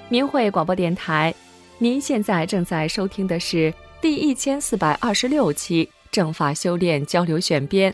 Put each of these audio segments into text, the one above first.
明慧广播电台，您现在正在收听的是第1426期正法修炼交流选编。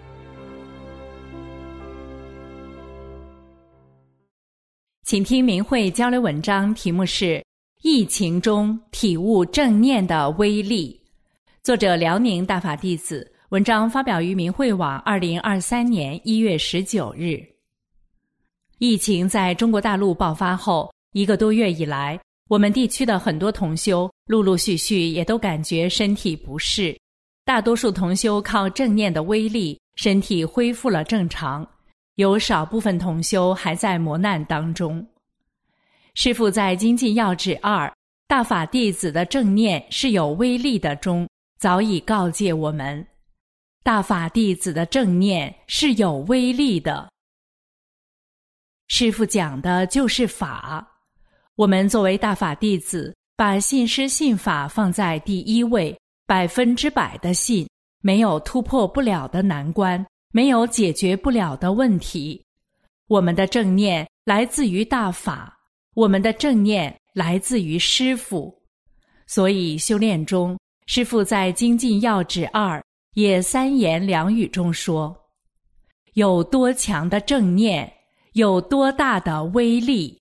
请听明慧交流文章，题目是疫情中体悟正念的威力，作者辽宁大法弟子，文章发表于明慧网2023年1月19日。疫情在中国大陆爆发后1个多月以来，我们地区的很多同修陆陆续续也都感觉身体不适，大多数同修靠正念的威力，身体恢复了正常，有少部分同修还在磨难当中。师父在精进要旨2大法弟子的正念是有威力的中早已告诫我们，大法弟子的正念是有威力的。师父讲的就是法，我们作为大法弟子，把信师信法放在第一位，100%的信，没有突破不了的难关，没有解决不了的问题。我们的正念来自于大法，我们的正念来自于师父。所以修炼中，师父在精进要旨2也3言2语中说，有多强的正念，有多大的威力。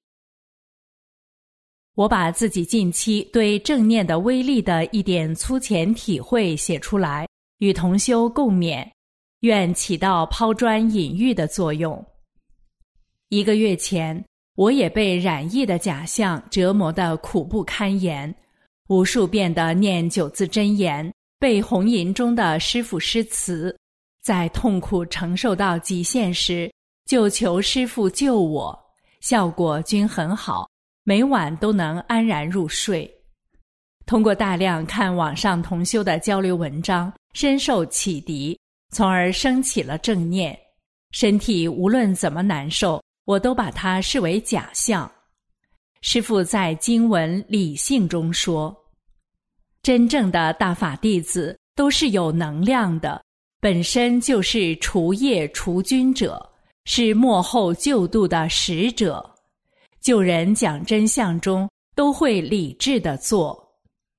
我把自己近期对正念的威力的一点粗浅体会写出来，与同修共勉，愿起到抛砖引玉的作用。1个月前，我也被染疫的假象折磨得苦不堪言，无数遍地念9字真言，背红吟中的师父诗词，在痛苦承受到极限时，就求师父救我，效果均很好，每晚都能安然入睡。通过大量看网上同修的交流文章，深受启迪，从而升起了正念。身体无论怎么难受，我都把它视为假象。师父在经文理性中说，真正的大法弟子都是有能量的，本身就是除业除菌者，是末后救度的使者。救人讲真相中都会理智地做。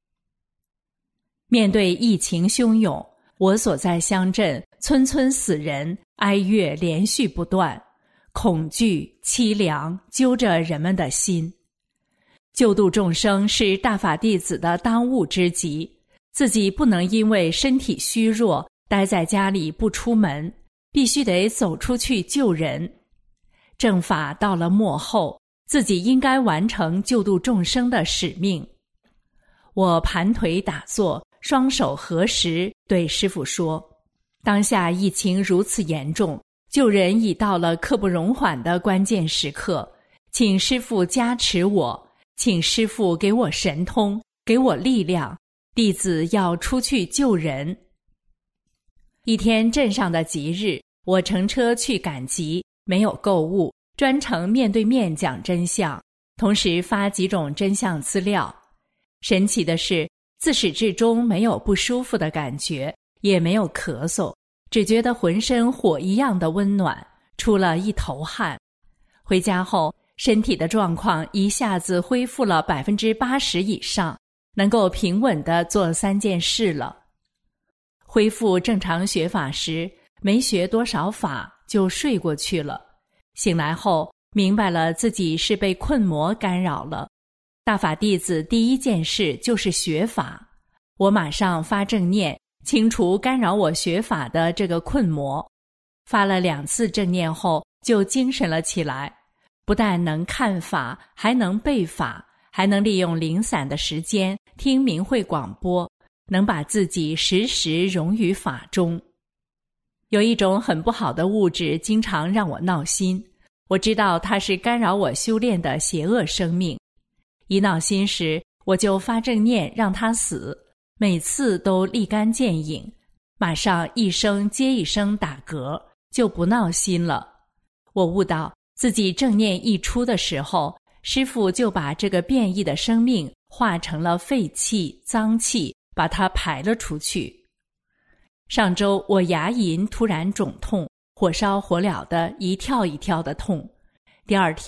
面对疫情汹涌，我所在乡镇村村死人，哀乐连续不断，恐惧凄凉揪着人们的心。救度众生是大法弟子的当务之急，自己不能因为身体虚弱待在家里不出门，必须得走出去救人。正法到了末后，自己应该完成救度众生的使命。我盘腿打坐，双手合十，对师父说，当下疫情如此严重，救人已到了刻不容缓的关键时刻，请师父加持我，请师父给我神通，给我力量，弟子要出去救人。一天镇上的吉日，我乘车去赶集，没有购物，专程面对面讲真相，同时发几种真相资料。神奇的是，自始至终没有不舒服的感觉，也没有咳嗽，只觉得浑身火一样的温暖，出了一头汗。回家后，身体的状况一下子恢复了80%以上，能够平稳地做3件事了。恢复正常学法时，没学多少法就睡过去了。醒来后，明白了自己是被困魔干扰了。大法弟子第一件事就是学法，我马上发正念，清除干扰我学法的这个困魔。发了2次正念后，就精神了起来，不但能看法，还能背法，还能利用零散的时间听明慧广播，能把自己时时融于法中。有一种很不好的物质经常让我闹心，我知道它是干扰我修炼的邪恶生命。一闹心时，我就发正念让它死，每次都立竿见影，马上一声接一声打嗝，就不闹心了。我悟到自己正念一出的时候，师父就把这个变异的生命化成了废气、脏气，把它排了出去。上周我牙龈突然肿痛，火烧火燎的一跳一跳的痛。第2天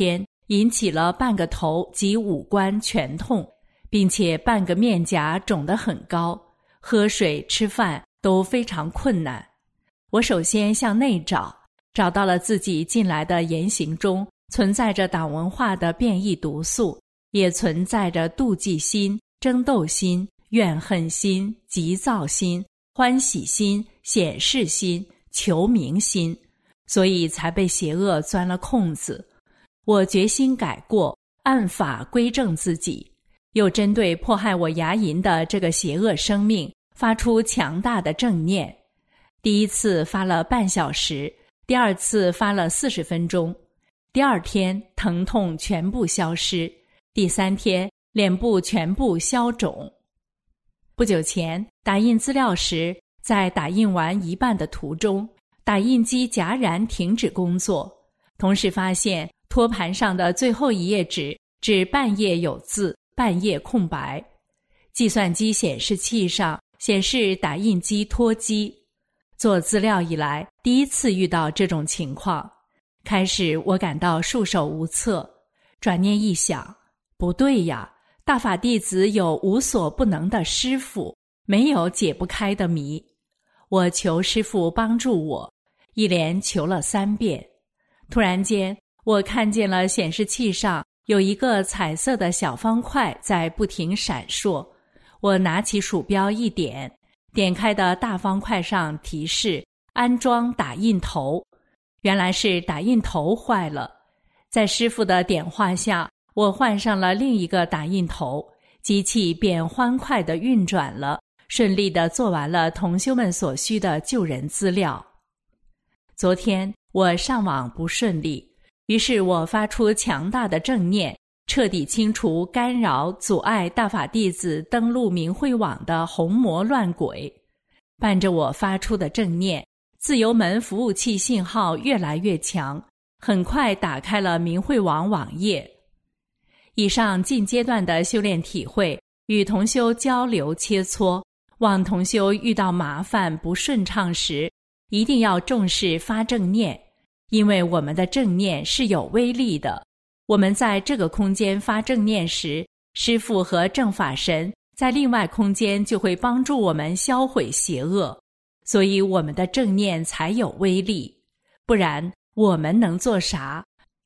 引起了半个头及五官全痛，并且半个面颊肿得很高，喝水吃饭都非常困难。我首先向内找到了自己近来的言行中存在着党文化的变异毒素，也存在着妒忌心、争斗心、怨恨心、急躁心、欢喜心、显示心、求名心，所以才被邪恶钻了空子。我决心改过，按法归正自己，又针对迫害我牙龈的这个邪恶生命发出强大的正念。第一次发了半小时，第二次发了40分钟。第二天疼痛全部消失，第三天脸部全部消肿。不久前打印资料时，在打印完一半的途中，打印机戛然停止工作，同时发现托盘上的最后一页纸只半页有字，半页空白。计算机显示器上显示打印机脱机。做资料以来第一次遇到这种情况，开始我感到束手无策，转念一想，不对呀，大法弟子有无所不能的师父，没有解不开的谜。我求师父帮助我，一连求了3遍。突然间，我看见了显示器上有一个彩色的小方块在不停闪烁。我拿起鼠标一点，点开的大方块上提示安装打印头，原来是打印头坏了。在师父的点化下，我换上了另一个打印头，机器便欢快地运转了，顺利地做完了同修们所需的救人资料。昨天我上网不顺利，于是我发出强大的正念，彻底清除干扰阻碍大法弟子登录明慧网的红魔乱鬼。伴着我发出的正念，自由门服务器信号越来越强，很快打开了明慧网网页。以上近阶段的修炼体会与同修交流切磋，望同修遇到麻烦不顺畅时，一定要重视发正念，因为我们的正念是有威力的。我们在这个空间发正念时，师父和正法神在另外空间就会帮助我们销毁邪恶，所以我们的正念才有威力。不然我们能做啥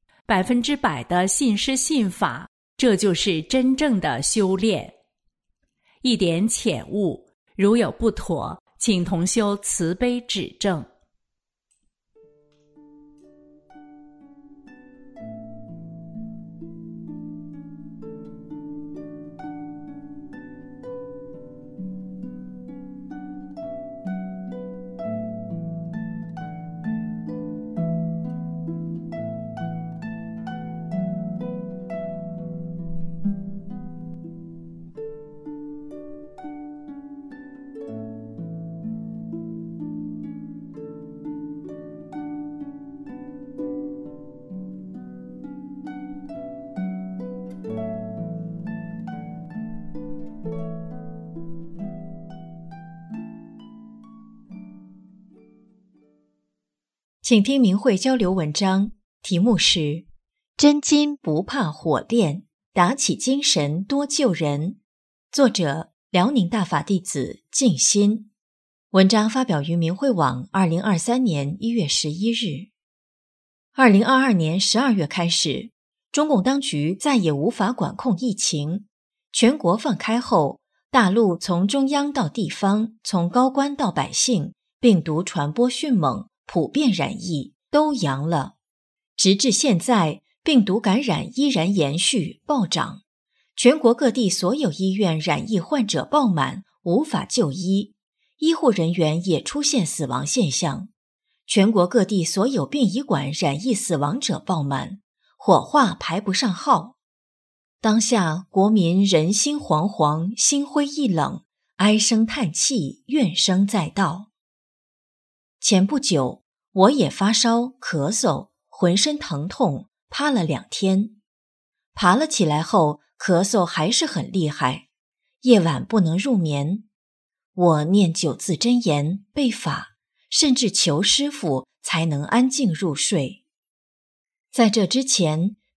？100%的信师信法，这就是真正的修炼。一点浅悟，如有不妥，请同修慈悲指正。 请听明慧交流文章，题目是真金不怕火炼，打起精神多救人。作者辽宁大法弟子静心。文章发表于明慧网2023年1月11日。2022年12月开始，中共当局再也无法管控疫情，全国放开后，大陆从中央到地方，从高官到百姓，病毒传播迅猛，普遍染疫，都阳了。直至现在，病毒感染依然延续暴涨，全国各地所有医院染疫患者爆满，无法就医，医护人员也出现死亡现象。全国各地所有殡仪馆染疫死亡者爆满，火化排不上号。当下国民人心惶惶，心灰意冷，唉声叹气，怨声载道。前不久，我也发烧、咳嗽，浑身疼痛，趴了2天。爬了起来后，咳嗽还是很厉害，夜晚不能入眠。我念9字真言，背法，甚至求师父才能安静入睡。在这之前，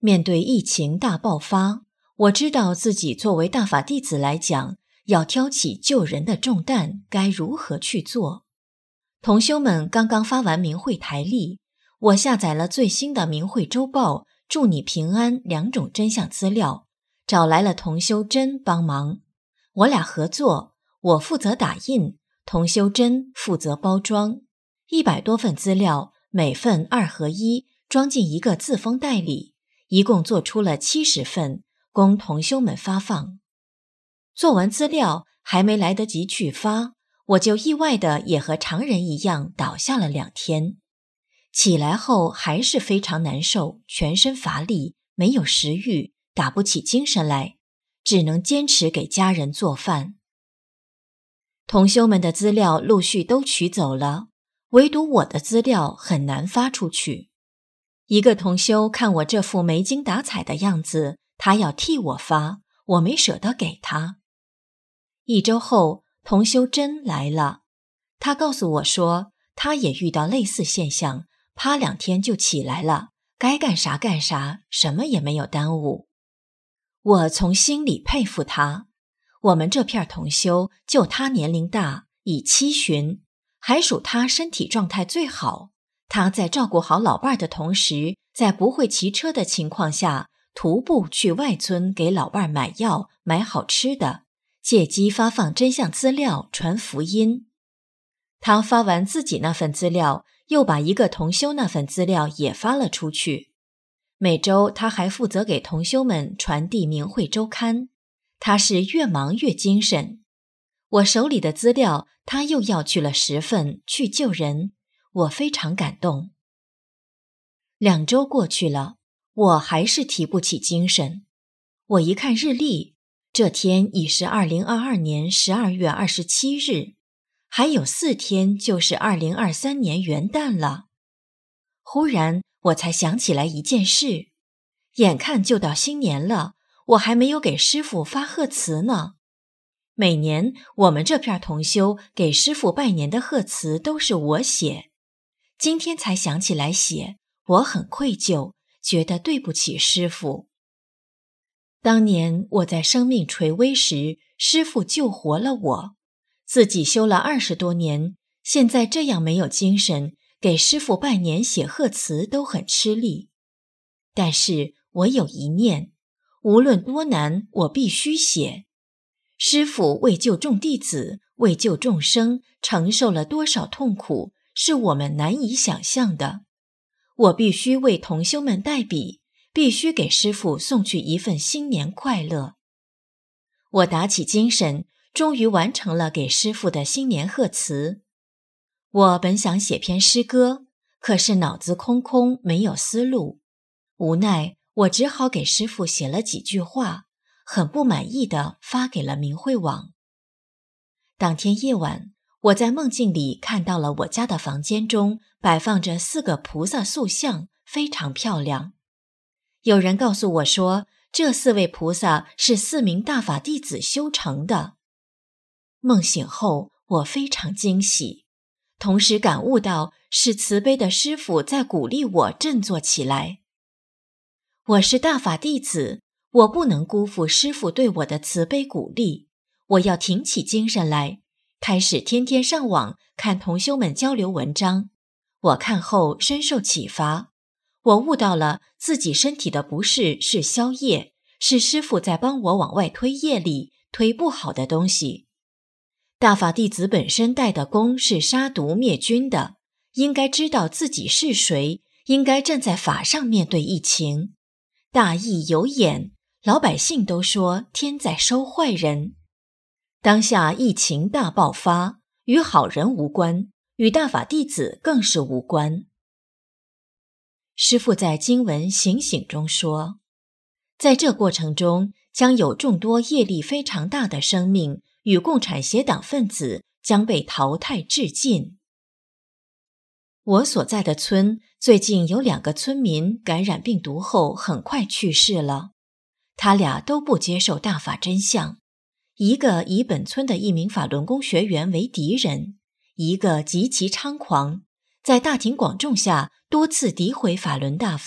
面对疫情大爆发，我知道自己作为大法弟子来讲，要挑起救人的重担，该如何去做。同修们刚刚发完明慧台历，我下载了最新的明慧周报，祝你平安2种真相资料，找来了同修真帮忙。我俩合作，我负责打印，同修真负责包装。100多份资料，每份2合1，装进一个自封袋里，一共做出了70份，供同修们发放。做完资料，还没来得及去发，我就意外的也和常人一样倒下了2天。起来后还是非常难受，全身乏力，没有食欲，打不起精神来，只能坚持给家人做饭。同修们的资料陆续都取走了，唯独我的资料很难发出去。一个同修看我这副没精打采的样子，他要替我发，我没舍得给他。1周后，同修真来了，他告诉我说，他也遇到类似现象，趴2天就起来了，该干啥干啥，什么也没有耽误。我从心里佩服他。我们这片同修就他年龄大，已70旬，还属他身体状态最好。他在照顾好老伴的同时，在不会骑车的情况下，徒步去外村给老伴买药，买好吃的，借机发放真相资料，传福音。他发完自己那份资料，又把一个同修那份资料也发了出去。每周他还负责给同修们传递明慧周刊，他是越忙越精神。我手里的资料他又要去了10份，去救人，我非常感动。2周过去了，我还是提不起精神。我一看日历，这天已是2022年12月27日，还有4天就是2023年元旦了。忽然我才想起来一件事，眼看就到新年了，我还没有给师父发贺词呢。每年我们这片同修给师父拜年的贺词都是我写，今天才想起来写，我很愧疚，觉得对不起师父。当年我在生命垂危时，师父救活了我，自己修了20多年，现在这样没有精神，给师父拜年写贺词都很吃力。但是我有一念，无论多难，我必须写。师父为救众弟子，为救众生，承受了多少痛苦，是我们难以想象的。我必须为同修们代笔，必须给师父送去一份新年快乐。我打起精神，终于完成了给师父的新年贺词。我本想写篇诗歌，可是脑子空空，没有思路。无奈我只好给师父写了几句话，很不满意地发给了明慧网。当天夜晚，我在梦境里看到了我家的房间中摆放着4个菩萨塑像，非常漂亮。有人告诉我说，这4位菩萨是4名大法弟子修成的。梦醒后，我非常惊喜，同时感悟到是慈悲的师父在鼓励我振作起来。我是大法弟子，我不能辜负师父对我的慈悲鼓励，我要挺起精神来，开始天天上网看同修们交流文章。我看后深受启发，我悟到了自己身体的不适是消业，是师父在帮我往外推业力，推不好的东西。大法弟子本身带的功是杀毒灭菌的，应该知道自己是谁，应该站在法上面对疫情。大义有眼，老百姓都说天在收坏人。当下疫情大爆发，与好人无关，与大法弟子更是无关。师父在经文醒醒中说，在这过程中将有众多业力非常大的生命与共产邪党分子将被淘汰致尽。我所在的村最近有2个村民感染病毒后很快去世了，他俩都不接受大法真相，一个以本村的一名法轮功学员为敌人，一个极其猖狂，在大庭广众下多次诋毁法轮大法，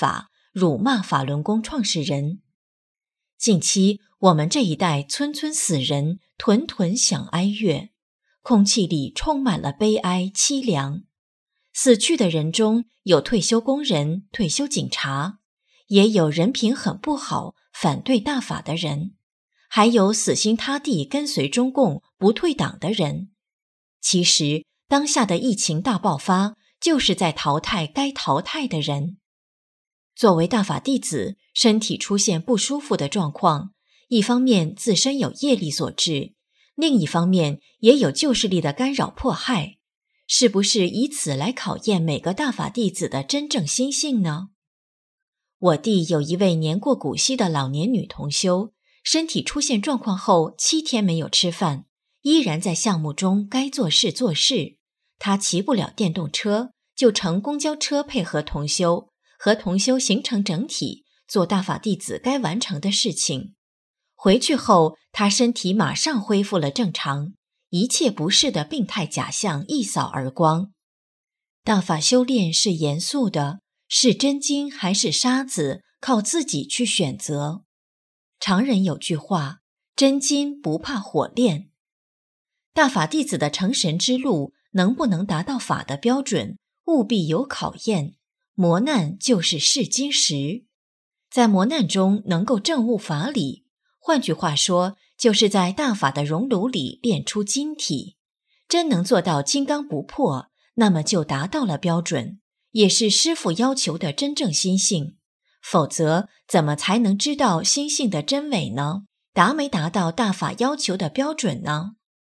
辱骂法轮功创始人。近期我们这一代村村死人，屯屯响哀乐，空气里充满了悲哀凄凉。死去的人中有退休工人、退休警察，也有人品很不好、反对大法的人，还有死心塌地跟随中共不退党的人。其实当下的疫情大爆发，就是在淘汰该淘汰的人。作为大法弟子，身体出现不舒服的状况，一方面自身有业力所致，另一方面也有旧势力的干扰迫害，是不是以此来考验每个大法弟子的真正心性呢？我弟有一位年过古稀的老年女同修，身体出现状况后7天没有吃饭，依然在项目中该做事做事。她骑不了电动车，就乘公交车配合同修，和同修形成整体，做大法弟子该完成的事情。回去后，她身体马上恢复了正常，一切不适的病态假象一扫而光。大法修炼是严肃的，是真金还是沙子，靠自己去选择。常人有句话，真金不怕火炼。大法弟子的成神之路能不能达到法的标准，务必有考验。磨难就是试金石，在磨难中能够证悟法理，换句话说，就是在大法的熔炉里炼出金体。真能做到金刚不破，那么就达到了标准，也是师父要求的真正心性。否则怎么才能知道心性的真伪呢？达没达到大法要求的标准呢？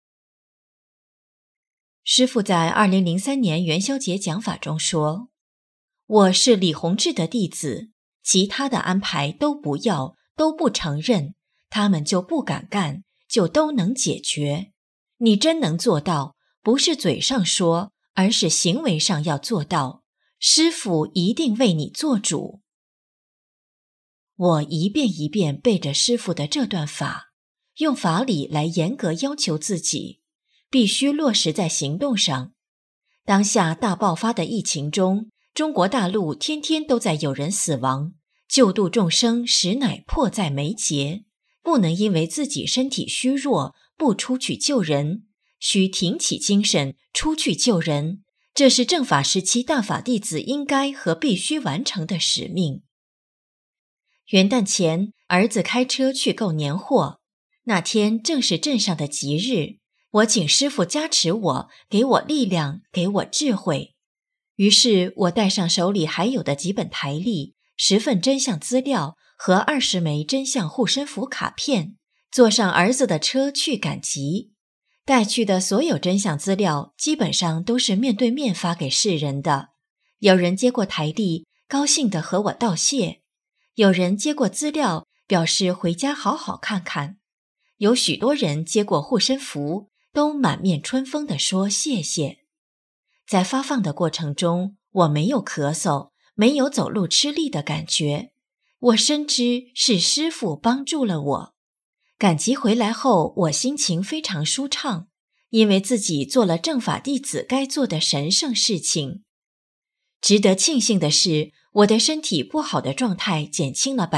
师父在2003年元宵节讲法中说，我是李洪志的弟子，其他的安排都不要，都不承认，他们就不敢干，就都能解决。你真能做到，不是嘴上说，而是行为上要做到，师父一定为你做主。我一遍一遍背着师父的这段法，用法理来严格要求自己，必须落实在行动上。当下大爆发的疫情中，中国大陆天天都在有人死亡，救度众生实乃迫在眉睫，不能因为自己身体虚弱不出去救人，需挺起精神出去救人，这是正法时期大法弟子应该和必须完成的使命。元旦前，儿子开车去购年货，那天正是镇上的吉日，我请师父加持我，给我力量，给我智慧。于是我带上手里还有的几本台历、10份真相资料和20枚真相护身符卡片，坐上儿子的车去赶集。带去的所有真相资料基本上都是面对面发给世人的。有人接过台历，高兴地和我道谢；有人接过资料，表示回家好好看看；有许多人接过护身符，都满面春风地说谢谢。在发放的过程中，我没有咳嗽，没有走路吃力的感觉，我深知是师父帮助了我。赶集回来后，我心情非常舒畅，因为自己做了正法弟子该做的神圣事情。值得庆幸的是，我的身体不好的状态减轻了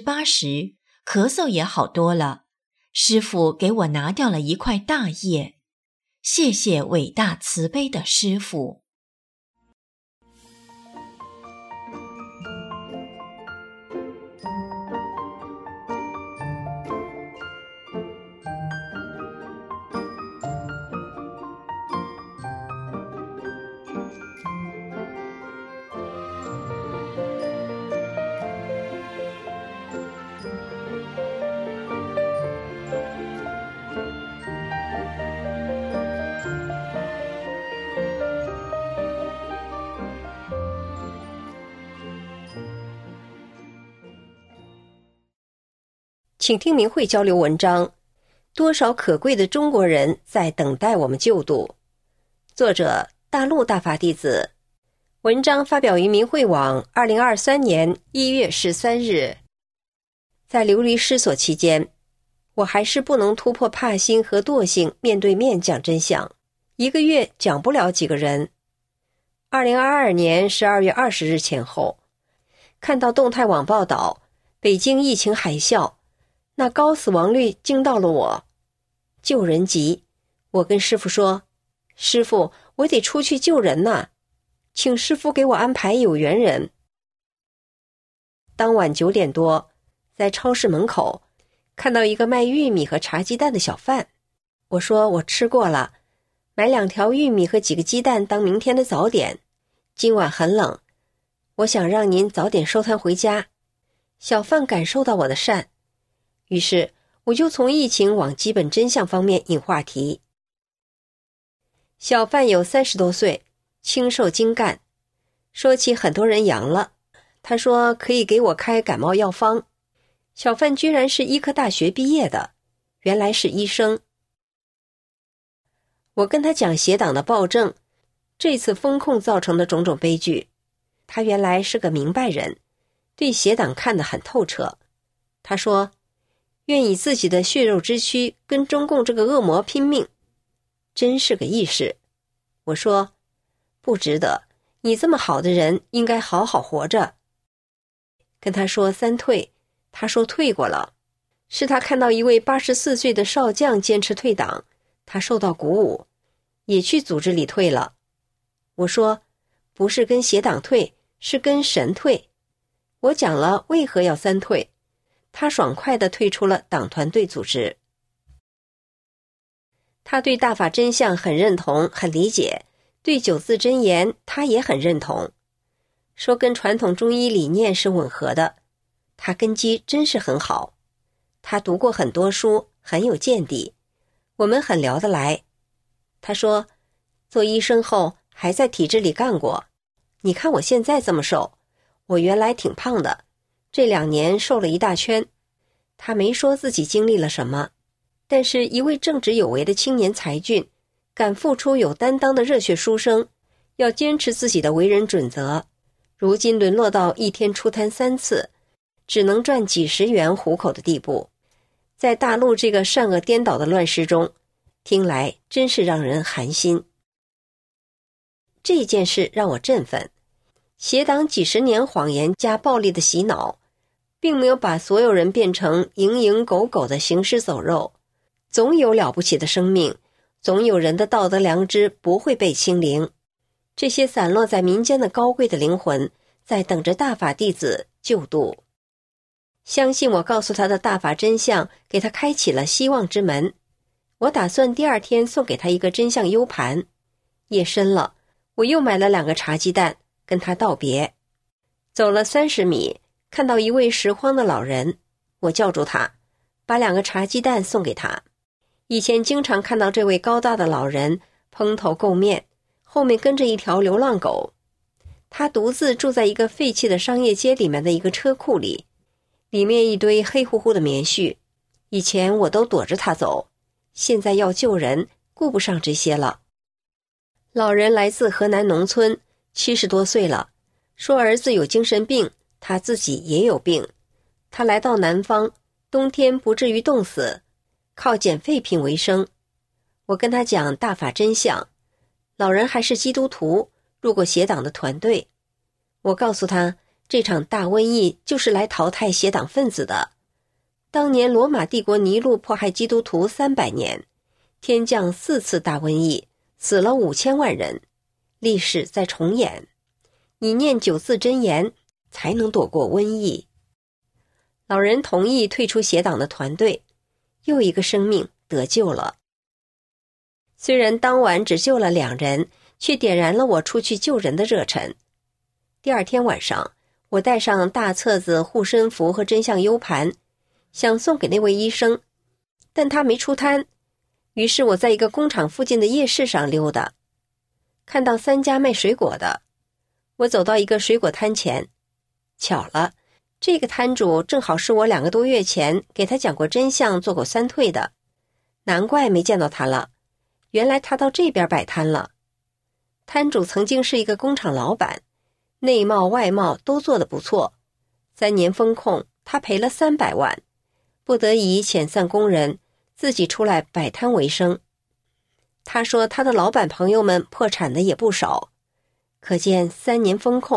80%， 咳嗽也好多了。师父给我拿掉了一块大业，谢谢伟大慈悲的师父。 请听明慧交流文章：多少可贵的中国人在等待我们救度。作者：大陆大法弟子。文章发表于明慧网2023年1月13日。在流离失所期间，我还是不能突破怕心和惰性，面对面讲真相。1个月讲不了几个人。2022年12月20日前后， 看到动态网报道，北京疫情海啸，那高死亡率惊到了我。救人急，我跟师傅说，师傅，我得出去救人呐，请师傅给我安排有缘人。当晚9点多，在超市门口看到一个卖玉米和茶鸡蛋的小贩，我说我吃过了，买2条玉米和几个鸡蛋当明天的早点，今晚很冷，我想让您早点收摊回家。小贩感受到我的善，于是我就从疫情往基本真相方面引话题。小贩有30多岁，清瘦精干，说起很多人阳了，他说可以给我开感冒药方。小贩居然是医科大学毕业的，原来是医生。我跟他讲邪党的暴政，这次封控造成的种种悲剧。他原来是个明白人，对邪党看得很透彻。他说愿以自己的血肉之躯跟中共这个恶魔拼命，真是个义士。我说不值得，你这么好的人应该好好活着。跟他说3退，他说退过了，是他看到一位84岁的少将坚持退党，他受到鼓舞，也去组织里退了。我说不是跟邪党退，是跟神退。我讲了为何要3退，他爽快地退出了党团队组织。他对大法真相很认同，很理解，对9字真言他也很认同，说跟传统中医理念是吻合的，他根基真是很好。他读过很多书，很有见地，我们很聊得来。他说做医生后还在体制里干过，你看我现在这么瘦，我原来挺胖的，这2年瘦了一大圈。他没说自己经历了什么，但是一位正直有为的青年才俊，敢付出有担当的热血书生，要坚持自己的为人准则，如今沦落到一天出摊3次，只能赚几10元糊口的地步。在大陆这个善恶颠倒的乱世中，听来真是让人寒心。这件事让我振奋，邪党几10年谎言加暴力的洗脑，并没有把所有人变成蝇营狗苟的行尸走肉，总有了不起的生命，总有人的道德良知不会被清零。这些散落在民间的高贵的灵魂，在等着大法弟子救度。相信我告诉他的大法真相，给他开启了希望之门。我打算第2天送给他一个真相 U 盘。夜深了，我又买了2个茶鸡蛋，跟他道别。走了30米，看到一位拾荒的老人，我叫住他，把2个茶鸡蛋送给他。以前经常看到这位高大的老人蓬头垢面，后面跟着一条流浪狗。他独自住在一个废弃的商业街里面的一个车库里，里面一堆黑乎乎的棉絮。以前我都躲着他走，现在要救人，顾不上这些了。老人来自河南农村，70多岁了，说儿子有精神病，他自己也有病。他来到南方，冬天不至于冻死，靠捡废品为生。我跟他讲大法真相，老人还是基督徒，入过邪党的团队。我告诉他，这场大瘟疫就是来淘汰邪党分子的。当年罗马帝国尼禄迫害基督徒300年，天降4次大瘟疫，死了5000万人，历史在重演。你念9字真言，才能躲过瘟疫。老人同意退出邪党的团队，又一个生命得救了。虽然当晚只救了2人，却点燃了我出去救人的热忱。第2天晚上，我带上大册子、护身符和真相 U 盘，想送给那位医生，但他没出摊。于是我在一个工厂附近的夜市上溜达，看到3家卖水果的。我走到一个水果摊前，巧了，这个摊主正好是我2个多月前给他讲过真相、做过3退的，难怪没见到他了，原来他到这边摆摊了。摊主曾经是一个工厂老板，内贸外贸都做得不错，3年封控，他赔了300万，不得已遣散工人，自己出来摆摊为生。他说他的老板朋友们破产的也不少，可见3年封控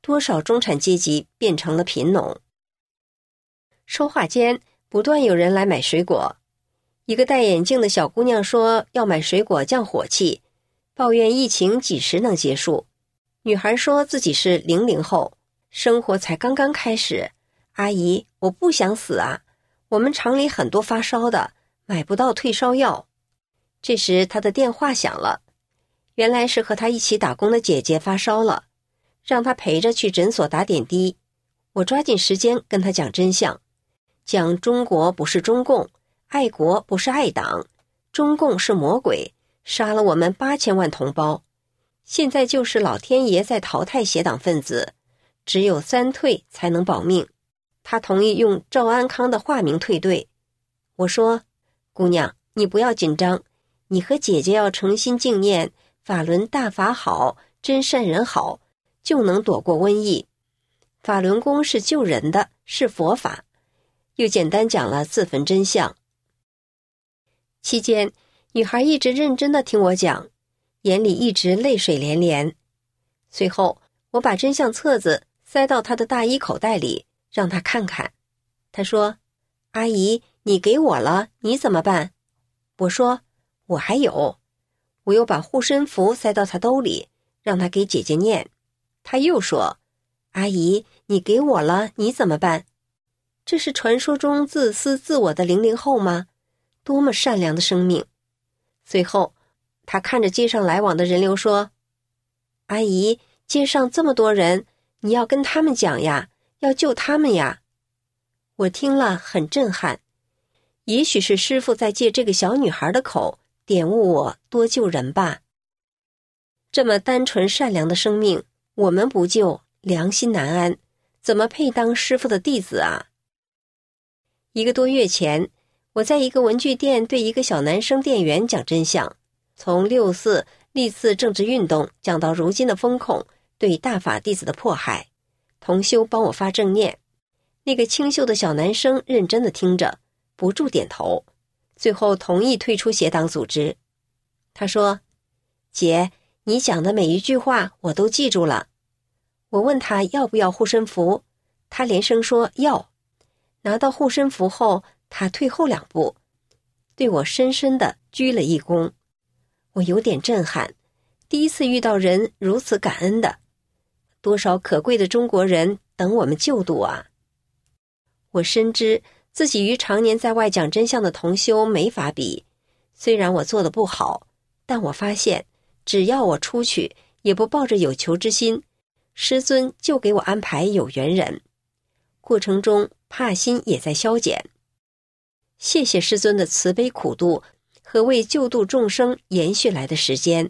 多少中产阶级变成了贫农。说话间，不断有人来买水果。一个戴眼镜的小姑娘说要买水果降火气，抱怨疫情几时能结束。女孩说自己是00后，生活才刚刚开始。阿姨，我不想死啊，我们厂里很多发烧的，买不到退烧药。这时她的电话响了，原来是和她一起打工的姐姐发烧了，让她陪着去诊所打点滴。我抓紧时间跟她讲真相，讲中国不是中共，爱国不是爱党，中共是魔鬼，杀了我们8000万同胞。现在就是老天爷在淘汰邪党分子，只有3退才能保命。他同意用赵安康的化名退队。我说，姑娘，你不要紧张，你和姐姐要诚心敬念法轮大法好，真善人好，就能躲过瘟疫。法轮功是救人的，是佛法。又简单讲了自焚真相。期间，女孩一直认真地听我讲，眼里一直泪水连连。随后，我把真相册子塞到她的大衣口袋里，让她看看。她说，阿姨，你给我了，你怎么办？我说，我还有。我又把护身符塞到她兜里，让她给姐姐念。她又说，阿姨，你给我了，你怎么办？这是传说中自私自我的00后吗？多么善良的生命！随后，他看着街上来往的人流说，阿姨，街上这么多人，你要跟他们讲呀，要救他们呀。我听了很震撼，也许是师父在借这个小女孩的口点悟我多救人吧。这么单纯善良的生命，我们不救，良心难安，怎么配当师父的弟子啊？1个多月前，我在一个文具店对一个小男生店员讲真相，从6·4历次政治运动讲到如今的风控对大法弟子的迫害。同修帮我发正念，那个清秀的小男生认真地听着，不住点头，最后同意退出邪党组织。他说，姐，你讲的每一句话我都记住了。我问他要不要护身符，他连声说要。拿到护身符后，他退后2步，对我深深地鞠了一躬。我有点震撼，第一次遇到人如此感恩的，多少可贵的中国人等我们救度啊！我深知自己与常年在外讲真相的同修没法比，虽然我做得不好，但我发现只要我出去，也不抱着有求之心，师尊就给我安排有缘人，过程中怕心也在消减。谢谢师尊的慈悲苦度和为救度众生延续来的时间。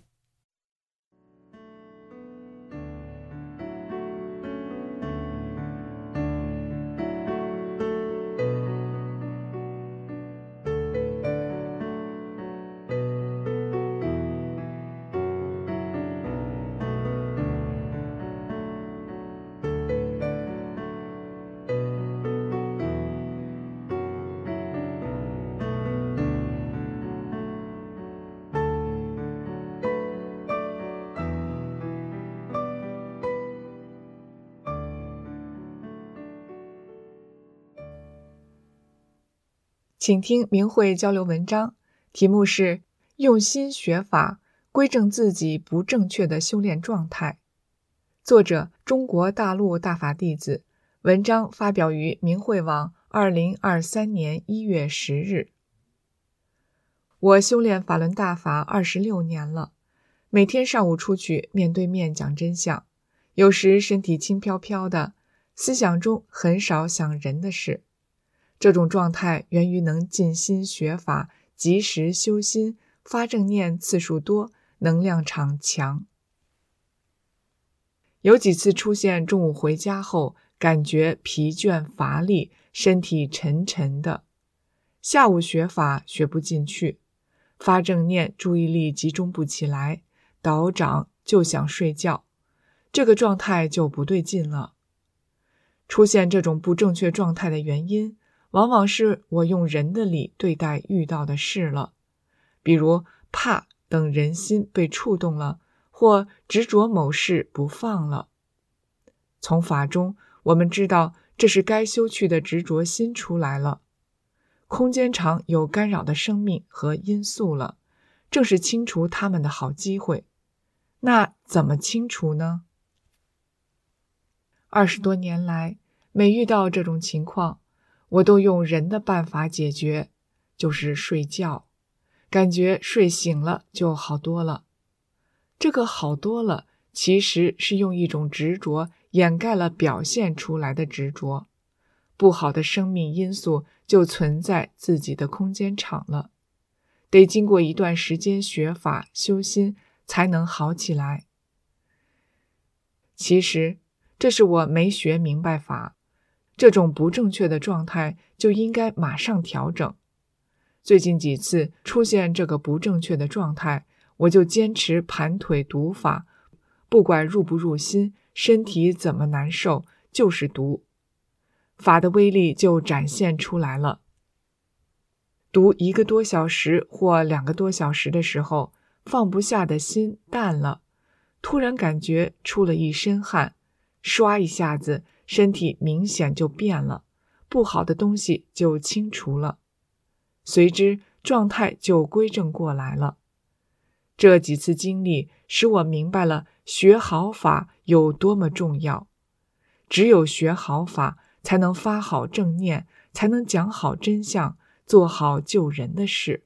请听明慧交流文章，题目是用心学法，归正自己不正确的修炼状态。作者中国大陆大法弟子，文章发表于明慧网2023年1月10日。我修炼法轮大法26年了，每天上午出去面对面讲真相，有时身体轻飘飘的，思想中很少想人的事。这种状态源于能尽心学法，及时修心，发正念次数多，能量场强。有几次出现中午回家后感觉疲倦乏力，身体沉沉的，下午学法学不进去，发正念注意力集中不起来，倒掌就想睡觉，这个状态就不对劲了。出现这种不正确状态的原因，往往是我用人的理对待遇到的事了，比如怕等人心被触动了，或执着某事不放了。 从法中我们知道，这是该修去的执着心出来了。空间场有干扰的生命和因素了，正是清除它们的好机会。那怎么清除呢？20多年来，每遇到这种情况，我都用人的办法解决，就是睡觉，感觉睡醒了就好多了。这个好多了，其实是用一种执着掩盖了表现出来的执着，不好的生命因素就存在自己的空间场了，得经过一段时间学法修心才能好起来。其实这是我没学明白法，这种不正确的状态就应该马上调整。最近几次出现这个不正确的状态，我就坚持盘腿读法，不管入不入心，身体怎么难受，就是读，法的威力就展现出来了。读1个多小时或2个多小时的时候，放不下的心淡了，突然感觉出了一身汗，唰一下子身体明显就变了，不好的东西就清除了，随之状态就归正过来了。这几次经历使我明白了学好法有多么重要，只有学好法才能发好正念，才能讲好真相，做好救人的事。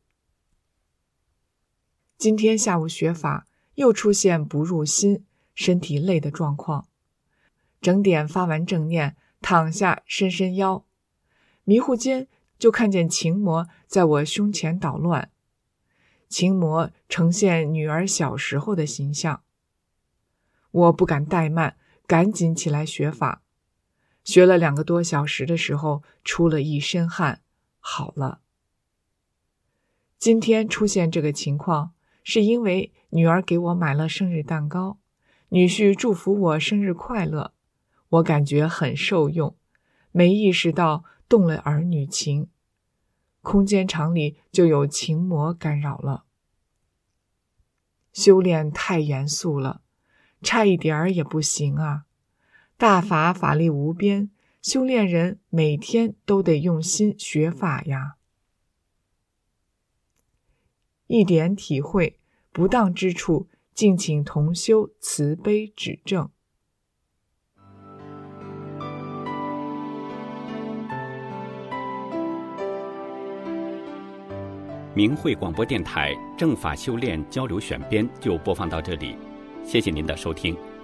今天下午学法又出现不入心，身体累的状况，整点发完正念，躺下伸伸腰，迷糊间就看见情魔在我胸前捣乱。情魔呈现女儿小时候的形象，我不敢怠慢，赶紧起来学法。学了2个多小时的时候，出了一身汗，好了。今天出现这个情况，是因为女儿给我买了生日蛋糕，女婿祝福我生日快乐，我感觉很受用，没意识到动了儿女情，空间场里就有情魔干扰了。修炼太严肃了，差一点儿也不行啊！大法法力无边，修炼人每天都得用心学法呀。一点体会，不当之处，敬请同修慈悲指正。 明慧广播电台正法修炼交流选编就播放到这里，谢谢您的收听。